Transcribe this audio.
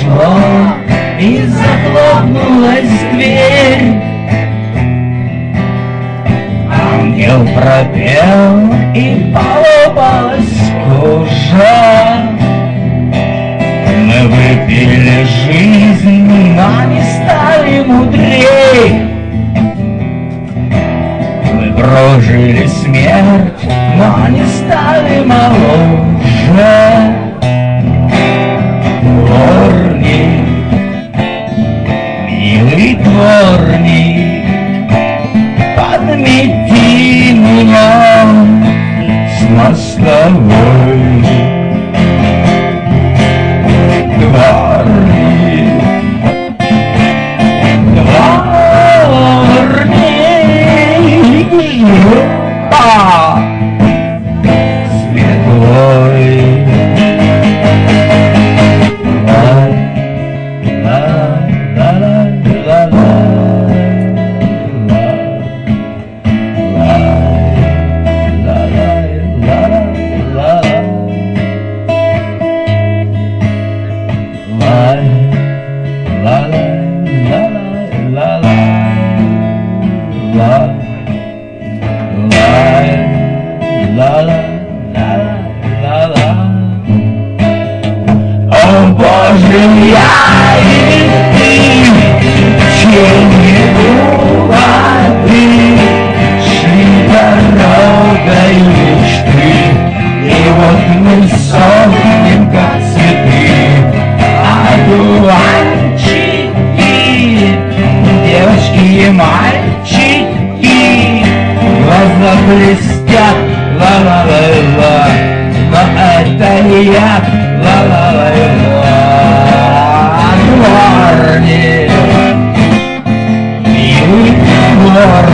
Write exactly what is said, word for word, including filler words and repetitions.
прошло, и захлопнулась дверь. Ангел пропел, и полопалась кожа. Мы выпили жизнь, но не стали мудрей. Мы прожили смерть, но не стали моложе. Дворник, милый дворник, подмети меня с мостовой. Дворник, дворник, а, светлой. О Боже, я и ты, тени воды, шли дорогой мечты, и вот мы сохнем, как цветы. Одуванчики, девочки и мальчики, глаза блестят, ла-ла-ла-ла, но это я, ла-ла-ла-ла. Дворник, милый дворник,